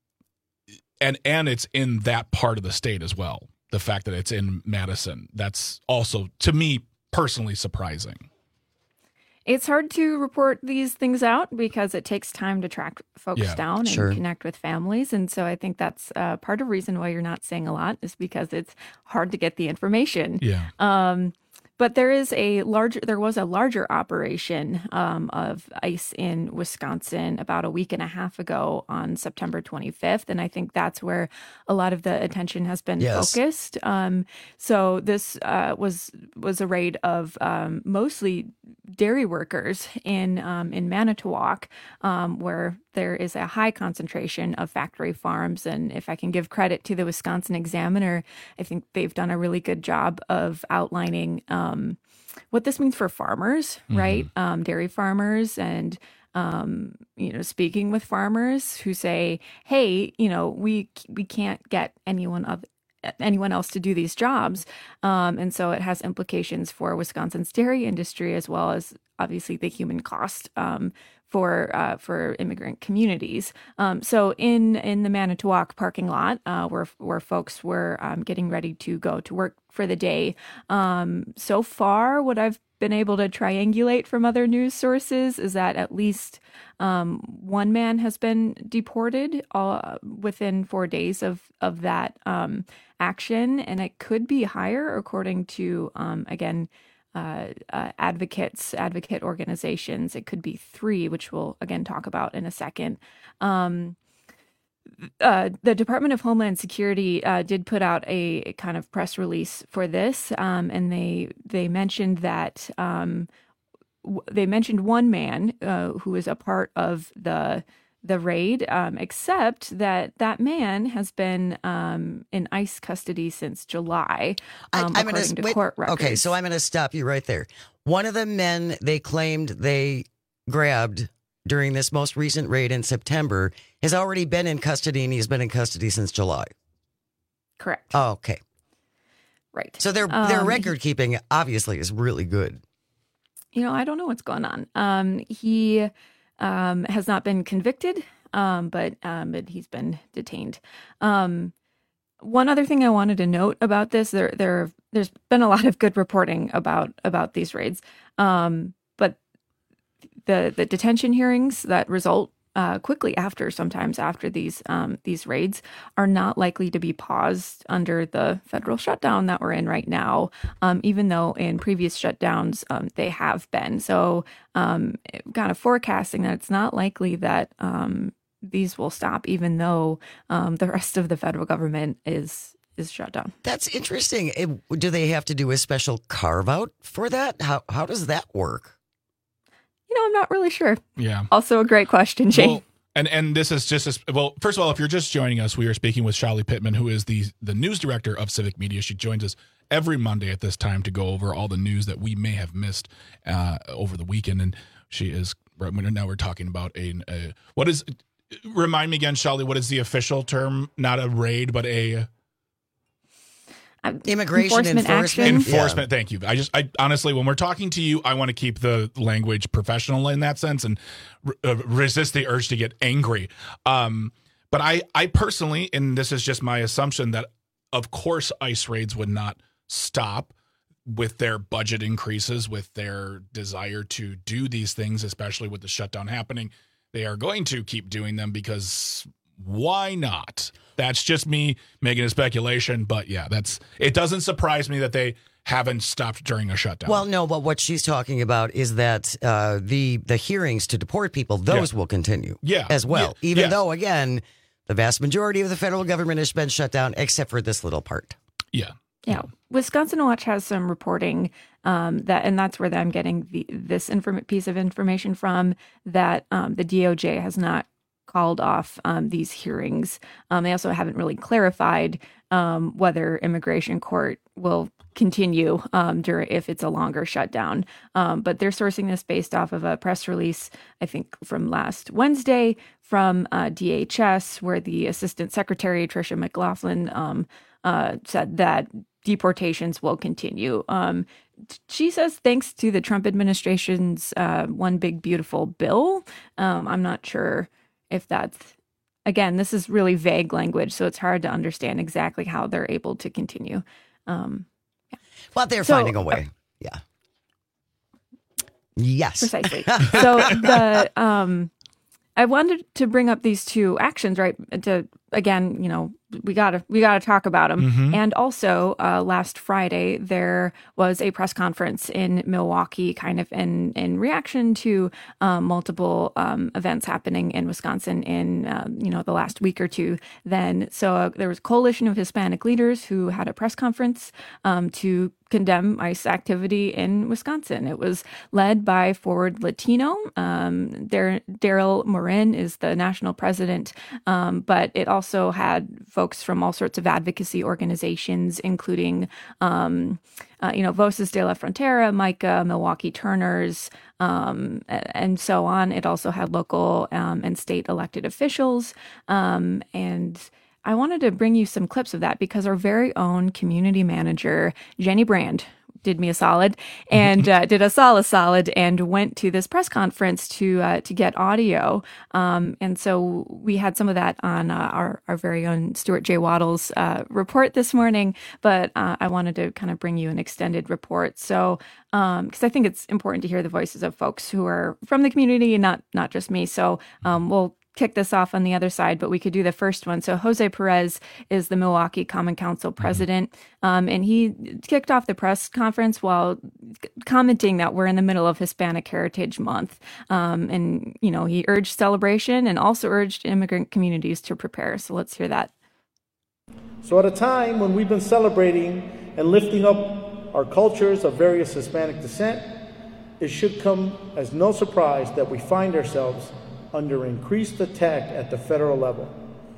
it's in that part of the state as well. The fact that it's in Madison, that's also, to me, personally surprising. It's hard to report these things out because it takes time to track folks down and connect with families. And so I think that's part of the reason why you're not saying a lot is because it's hard to get the information. Yeah. But there was a larger operation of ICE in Wisconsin about a week and a half ago on September 25th. And I think that's where a lot of the attention has been focused. So this was a raid of mostly dairy workers in Manitowoc, where there is a high concentration of factory farms. And if I can give credit to the Wisconsin Examiner, I think they've done a really good job of outlining what this means for farmers, right? Dairy farmers and, speaking with farmers who say, hey, we can't get anyone else to do these jobs. And so it has implications for Wisconsin's dairy industry as well as obviously the human cost for immigrant communities. So in the Manitowoc parking lot, where folks were getting ready to go to work for the day, so far what I've been able to triangulate from other news sources is that at least one man has been deported within 4 days of that action, and it could be higher according to advocate organizations. It could be 3, which we'll again talk about in a second. The Department of Homeland Security did put out a kind of press release for this, and they mentioned that they mentioned one man who is a part of the raid, except that man has been in ICE custody since July, according to court records. Okay, so I'm going to stop you right there. One of the men they claimed they grabbed during this most recent raid in September has already been in custody, and he's been in custody since July. Correct. Oh, okay. Right. So their record keeping obviously is really good. I don't know what's going on. He has not been convicted, but he's been detained. One other thing I wanted to note about this, there's been a lot of good reporting about these raids, but the detention hearings that result quickly sometimes after these raids are not likely to be paused under the federal shutdown that we're in right now, even though in previous shutdowns they have been. So kind of forecasting that it's not likely that these will stop, even though the rest of the federal government is shut down. That's interesting. Do they have to do a special carve out for that? How does that work? I'm not really sure. Yeah. Also a great question, Shane. Well, and this is just first of all, if you're just joining us, we are speaking with Shali Pittman, who is the news director of Civic Media. She joins us every Monday at this time to go over all the news that we may have missed over the weekend. And she is now we're talking about remind me again, Shali, what is the official term? Not a raid, but a immigration enforcement. Yeah. Thank you. I honestly, when we're talking to you, I want to keep the language professional in that sense and resist the urge to get angry. But I personally, and this is just my assumption, that of course ICE raids would not stop with their budget increases, with their desire to do these things, especially with the shutdown happening. They are going to keep doing them because why not? That's just me making a speculation, but yeah, it doesn't surprise me that they haven't stopped during a shutdown. Well, no, but what she's talking about is that the hearings to deport people, those will continue as well, even though, again, the vast majority of the federal government has been shut down except for this little part. Yeah. Wisconsin Watch has some reporting and that's where I'm getting this piece of information from, that the DOJ has not called off these hearings. They also haven't really clarified whether immigration court will continue if it's a longer shutdown. But they're sourcing this based off of a press release, I think, from last Wednesday from DHS, where the Assistant Secretary, Tricia McLaughlin, said that deportations will continue. She says thanks to the Trump administration's One Big Beautiful Bill. I'm not sure if that's, again, this is really vague language, so it's hard to understand exactly how they're able to continue. Well, they're finding a way. Yes. Precisely. So I wanted to bring up these two actions, right? To, again, we gotta talk about them. Mm-hmm. And also, last Friday there was a press conference in Milwaukee, kind of in reaction to multiple events happening in Wisconsin in the last week or two. So there was a coalition of Hispanic leaders who had a press conference to condemn ICE activity in Wisconsin. It was led by Forward Latino. Daryl Morin is the national president, but it also had folks from all sorts of advocacy organizations, including, Voces de la Frontera, MICA, Milwaukee Turners, and so on. It also had local and state elected officials. And I wanted to bring you some clips of that because our very own community manager, Jenny Brand, did me a solid and did us all a solid and went to this press conference to get audio. And so we had some of that on our very own Stuart J. Waddles report this morning, but I wanted to kind of bring you an extended report. So, because I think it's important to hear the voices of folks who are from the community, not just me. So we'll kick this off on the other side, but we could do the first one. So Jose Perez is the Milwaukee Common Council president, and he kicked off the press conference while commenting that we're in the middle of Hispanic Heritage Month. And, he urged celebration and also urged immigrant communities to prepare. So let's hear that. So at a time when we've been celebrating and lifting up our cultures of various Hispanic descent, it should come as no surprise that we find ourselves under increased attack at the federal level.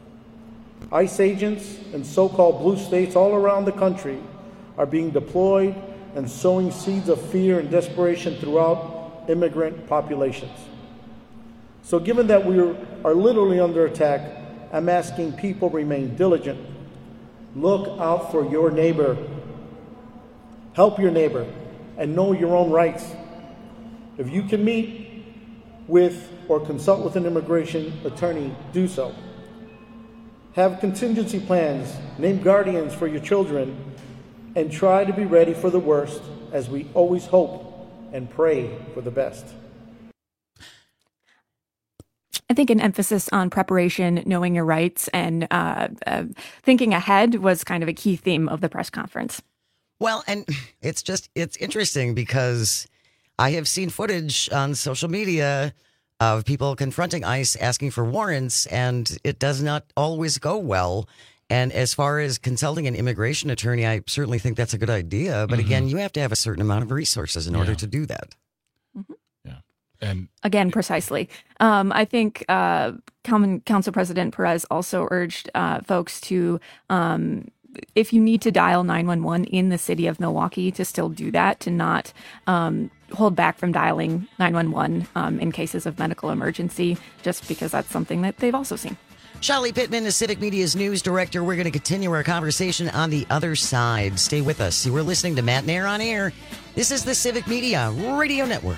ICE agents in so-called blue states all around the country are being deployed and sowing seeds of fear and desperation throughout immigrant populations. So given that we are literally under attack, I'm asking people remain diligent. Look out for your neighbor. Help your neighbor and know your own rights. If you can meet with or consult with an immigration attorney, do so. Have contingency plans, name guardians for your children, and try to be ready for the worst as we always hope and pray for the best. I think an emphasis on preparation, knowing your rights, and thinking ahead was kind of a key theme of the press conference. Well, and it's interesting because I have seen footage on social media of people confronting ICE asking for warrants, and it does not always go well. And as far as consulting an immigration attorney, I certainly think that's a good idea. But again, you have to have a certain amount of resources in order to do that. Mm-hmm. Yeah. And again, precisely. I think Common Council President Perez also urged folks to, if you need to dial 911 in the city of Milwaukee, to still do that, to not hold back from dialing 911 in cases of medical emergency, just because that's something that they've also seen. Shali Pittman is Civic Media's news director. We're going to continue our conversation on the other side. Stay with us. You were listening to Matt Nair on Air. This is the Civic Media Radio Network.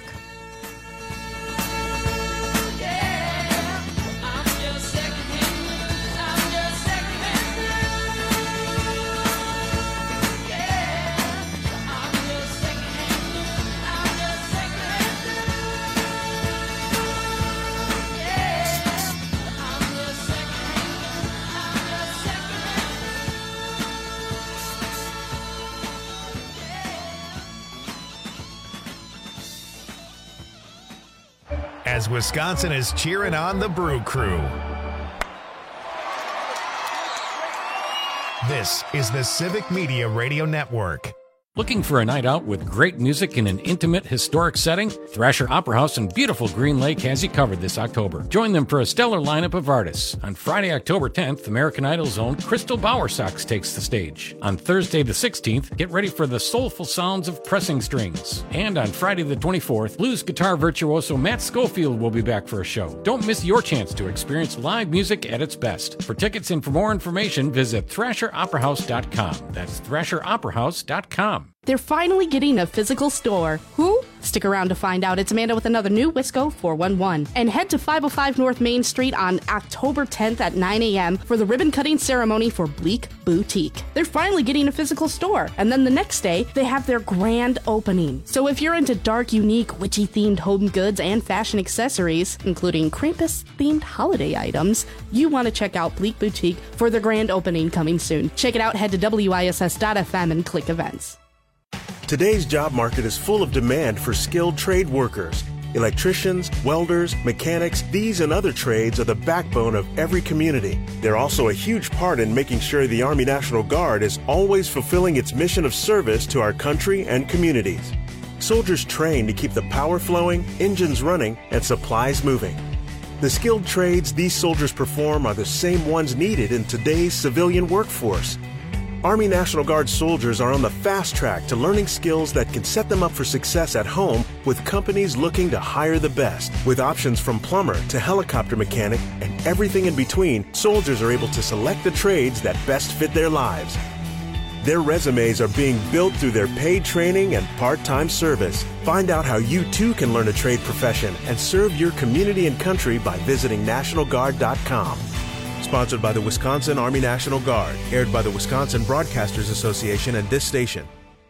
as Wisconsin is cheering on the Brew Crew. This is the Civic Media Radio Network. Looking for a night out with great music in an intimate, historic setting? Thrasher Opera House in beautiful Green Lake has you covered this October. Join them for a stellar lineup of artists. On Friday, October 10th, American Idol's own Crystal Bowersox takes the stage. On Thursday, the 16th, get ready for the soulful sounds of Pressing Strings. And on Friday, the 24th, blues guitar virtuoso Matt Schofield will be back for a show. Don't miss your chance to experience live music at its best. For tickets and for more information, visit ThrasherOperaHouse.com. That's ThrasherOperaHouse.com. They're finally getting a physical store. Who? Stick around to find out. It's Amanda with another new Wisco 411. And head to 505 North Main Street on October 10th at 9 a.m. for the ribbon cutting ceremony for Bleak Boutique. They're finally getting a physical store. And then the next day, they have their grand opening. So if you're into dark, unique, witchy-themed home goods and fashion accessories, including Krampus-themed holiday items, you want to check out Bleak Boutique for their grand opening coming soon. Check it out. Head to WISS.FM and click events. Today's job market is full of demand for skilled trade workers. Electricians, welders, mechanics, these and other trades are the backbone of every community. They're also a huge part in making sure the Army National Guard is always fulfilling its mission of service to our country and communities. Soldiers train to keep the power flowing, engines running, and supplies moving. The skilled trades these soldiers perform are the same ones needed in today's civilian workforce. Army National Guard soldiers are on the fast track to learning skills that can set them up for success at home with companies looking to hire the best. With options from plumber to helicopter mechanic and everything in between, soldiers are able to select the trades that best fit their lives. Their resumes are being built through their paid training and part-time service. Find out how you too can learn a trade profession and serve your community and country by visiting NationalGuard.com. Sponsored by the Wisconsin Army National Guard. Aired by the Wisconsin Broadcasters Association and this station.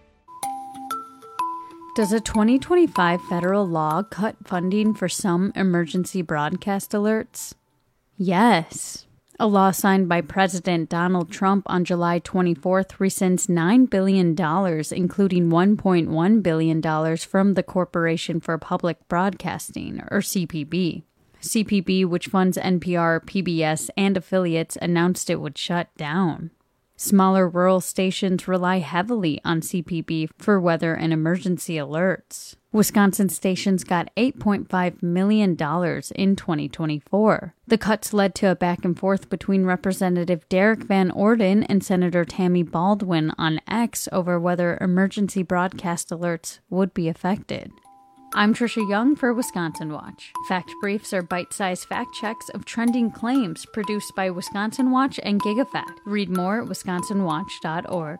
Does a 2025 federal law cut funding for some emergency broadcast alerts? Yes. A law signed by President Donald Trump on July 24th rescinds $9 billion, including $1.1 billion from the Corporation for Public Broadcasting, or CPB. CPB, which funds NPR, PBS, and affiliates, announced it would shut down. Smaller rural stations rely heavily on CPB for weather and emergency alerts. Wisconsin stations got $8.5 million in 2024. The cuts led to a back and forth between Representative Derek Van Orden and Senator Tammy Baldwin on X over whether emergency broadcast alerts would be affected. I'm Trisha Young for Wisconsin Watch. Fact briefs are bite-sized fact checks of trending claims produced by Wisconsin Watch and GigaFact. Read more at wisconsinwatch.org.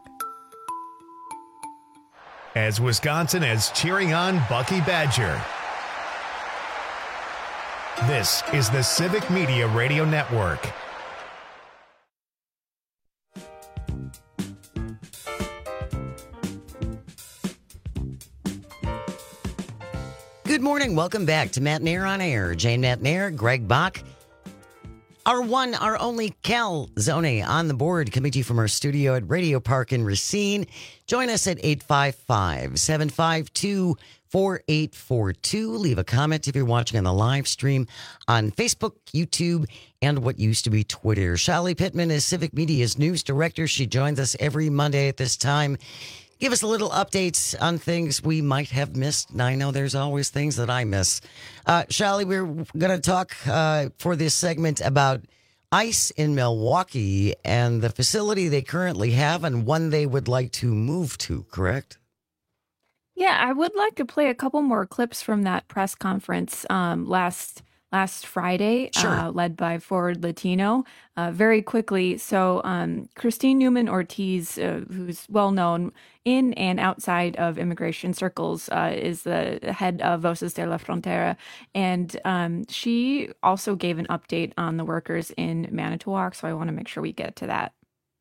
As Wisconsin is cheering on Bucky Badger. This is the Civic Media Radio Network. Good morning. Welcome back to Matt Nair on Air. Jane Matt Nair, Greg Bach. Our one, our only Cal Zone on the board, coming to you from our studio at Radio Park in Racine. Join us at 855-752-4842. Leave a comment if you're watching on the live stream on Facebook, YouTube, and what used to be Twitter. Shelly Pittman is Civic Media's news director. She joins us every Monday at this time. Give us a little updates on things we might have missed. And I know there's always things that I miss. Shelly, we're going to talk for this segment about ICE in Milwaukee and the facility they currently have and one they would like to move to, correct? Yeah, I would like to play a couple more clips from that press conference last Friday, sure. Led by Forward Latino. Very quickly, so Christine Newman Ortiz, who's well known in and outside of immigration circles, is the head of Voces de la Frontera, and she also gave an update on the workers in Manitowoc, so I want to make sure we get to that.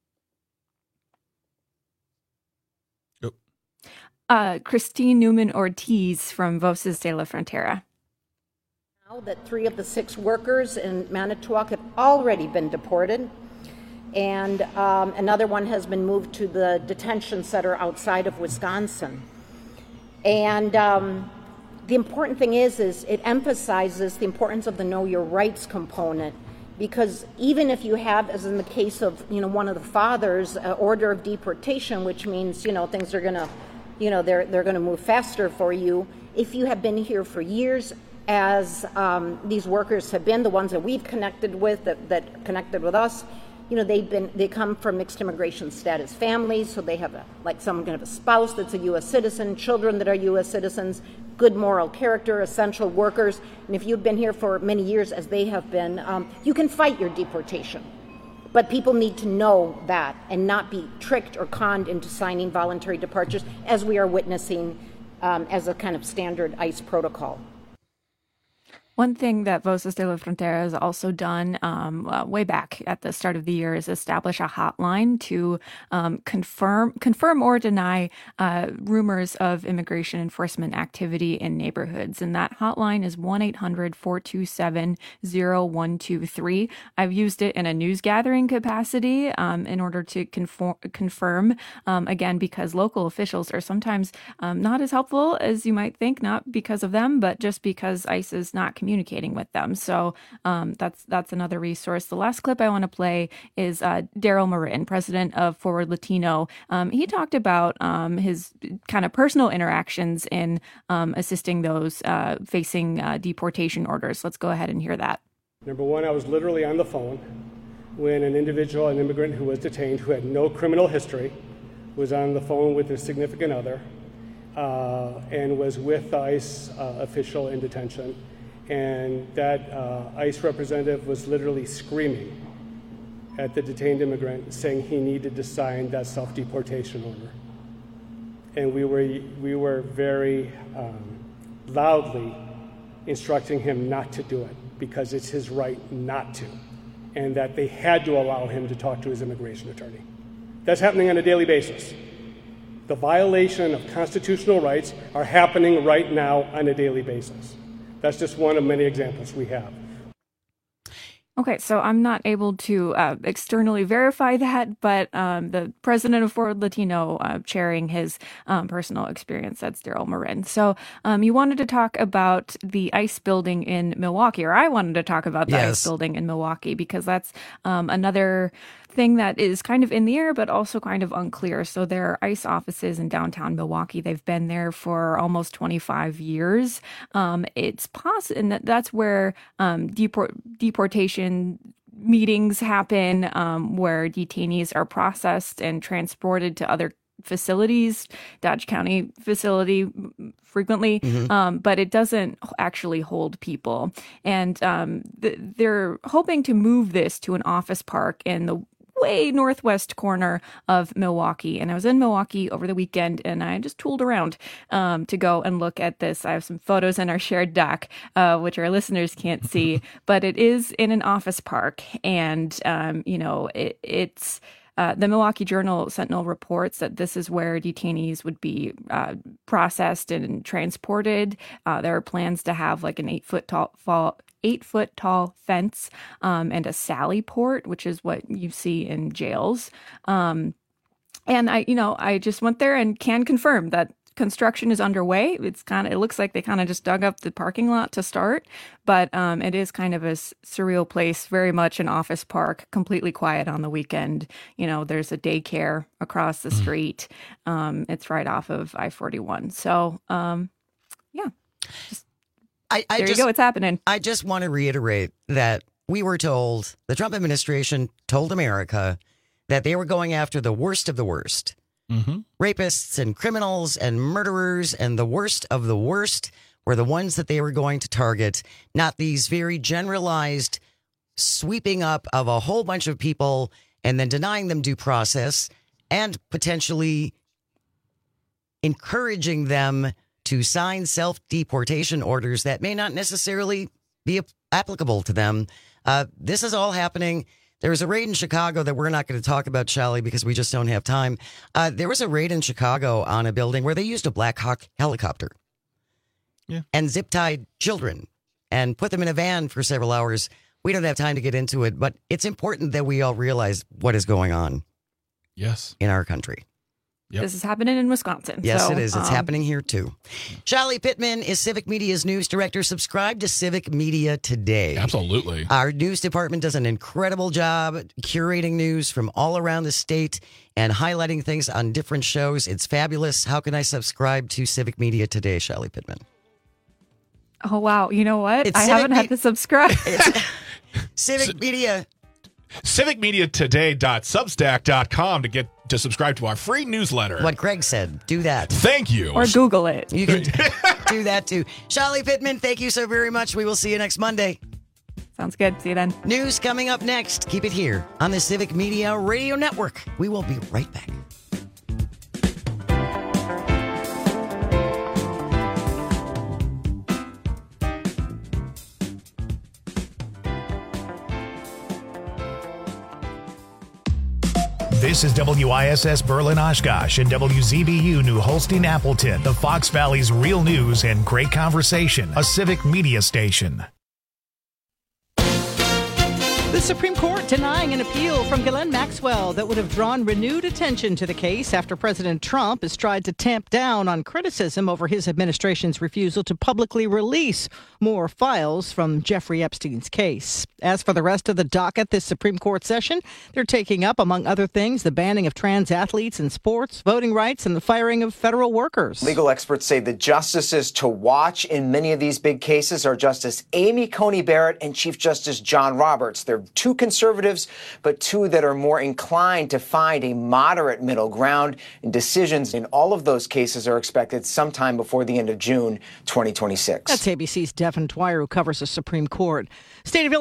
Christine Newman Ortiz from Voces de la Frontera. That 3 of the 6 workers in Manitowoc have already been deported, and another one has been moved to the detention center outside of Wisconsin. And The important thing is it emphasizes the importance of the know your rights component, because even if you have, as in the case of one of the fathers, order of deportation, which means things are going to, they're going to move faster for you. If you have been here for years, as these workers have been, the ones that we've connected with, that connected with us, they come from mixed immigration status families, so they have someone can have a spouse that's a U.S. citizen, children that are U.S. citizens, good moral character, essential workers, and if you've been here for many years, as they have been, you can fight your deportation. But people need to know that and not be tricked or conned into signing voluntary departures, as we are witnessing as a kind of standard ICE protocol. One thing that Voces de la Frontera has also done way back at the start of the year is establish a hotline to confirm or deny rumors of immigration enforcement activity in neighborhoods. And that hotline is 1-800-427-0123. I've used it in a news gathering capacity in order to confirm, again, because local officials are sometimes not as helpful as you might think, not because of them, but just because ICE is not communicating with them. So that's another resource. The last clip I want to play is Daryl Marin, president of Forward Latino. He talked about his kind of personal interactions in assisting those facing deportation orders. Let's go ahead and hear that. Number one, I was literally on the phone when an individual, an immigrant who was detained, who had no criminal history, was on the phone with his significant other and was with the ICE official in detention. And that ICE representative was literally screaming at the detained immigrant, saying he needed to sign that self-deportation order. And we were very loudly instructing him not to do it, because it's his right not to, and that they had to allow him to talk to his immigration attorney. That's happening on a daily basis. The violation of constitutional rights are happening right now on a daily basis. That's just one of many examples we have. Okay, so I'm not able to externally verify that, but the president of Forward Latino sharing his personal experience, that's Daryl Marin. So you wanted to talk about the ICE building in Milwaukee, or I wanted to talk about the ICE building in Milwaukee, because that's another thing that is kind of in the air, but also kind of unclear. So there are ICE offices in downtown Milwaukee. They've been there for almost 25 years. It's possible, and that's where deportation meetings happen, where detainees are processed and transported to other facilities, Dodge County facility frequently, but it doesn't actually hold people. And they're hoping to move this to an office park in the way northwest corner of Milwaukee. And I was in Milwaukee over the weekend, and I just tooled around to go and look at this. I have some photos in our shared doc, which our listeners can't see, but it is in an office park. And, it's the Milwaukee Journal-Sentinel reports that this is where detainees would be processed and transported. There are plans to have like an 8-foot-tall fence and a sally port, which is what you see in jails. And I just went there and can confirm that construction is underway. It looks like they kind of just dug up the parking lot to start, but it is kind of a surreal place, very much an office park, completely quiet on the weekend. There's a daycare across the street. It's right off of I-41. So, yeah. There you go. It's happening. I just want to reiterate that we were told, the Trump administration told America that they were going after the worst of the worst. Rapists and criminals and murderers, and the worst of the worst were the ones that they were going to target, not these very generalized sweeping up of a whole bunch of people and then denying them due process and potentially encouraging them to sign self-deportation orders that may not necessarily be applicable to them. This is all happening. There was a raid in Chicago that we're not going to talk about, Shally, because we just don't have time. There was a raid in Chicago on a building where they used a Black Hawk helicopter and zip-tied children and put them in a van for several hours. We don't have time to get into it, but it's important that we all realize what is going on in our country. This is happening in Wisconsin. Yes, it is. It's happening here, too. Shelly Pittman is Civic Media's news director. Subscribe to Civic Media today. Absolutely. Our news department does an incredible job curating news from all around the state and highlighting things on different shows. It's fabulous. How can I subscribe to Civic Media today, Shelly Pittman? Oh, wow. You know what? I haven't had to subscribe. Civic Media. CivicMediaToday.substack.com to subscribe to our free newsletter. What Greg said. Do that. Thank you. Or Google it. You can do that too. Shelly Pittman, thank you so very much. We will see you next Monday. Sounds good. See you then. News coming up next. Keep it here on the Civic Media Radio Network. We will be right back. This is WISS Berlin Oshkosh and WZBU New Holstein Appleton, the Fox Valley's real news and great conversation, a civic media station. The Supreme Court denying an appeal from Ghislaine Maxwell that would have drawn renewed attention to the case after President Trump has tried to tamp down on criticism over his administration's refusal to publicly release more files from Jeffrey Epstein's case. As for the rest of the docket this Supreme Court session, they're taking up, among other things, the banning of trans athletes in sports, voting rights, and the firing of federal workers. Legal experts say the justices to watch in many of these big cases are Justice Amy Coney Barrett and Chief Justice John Roberts. They're two conservatives, but two that are more inclined to find a moderate middle ground. And decisions in all of those cases are expected sometime before the end of June 2026. That's ABC's Devin Dwyer, who covers the Supreme Court. State of